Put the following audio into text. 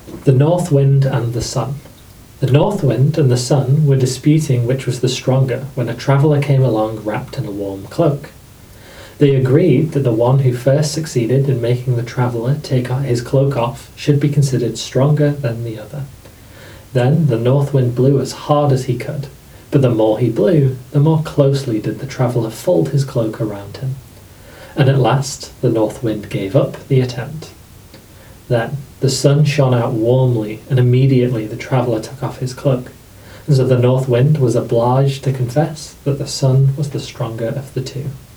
The North Wind and the Sun. The North Wind and the Sun were disputing which was the stronger when a traveller came along wrapped in a warm cloak. They agreed that the one who first succeeded in making the traveller take his cloak off should be considered stronger than the other. Then the North Wind blew as hard as he could, but the more he blew, the more closely did the traveller fold his cloak around him. And at last the North Wind gave up the attempt. Then the sun shone out warmly, and immediately the traveller took off his cloak, and so the North Wind was obliged to confess that the sun was the stronger of the two.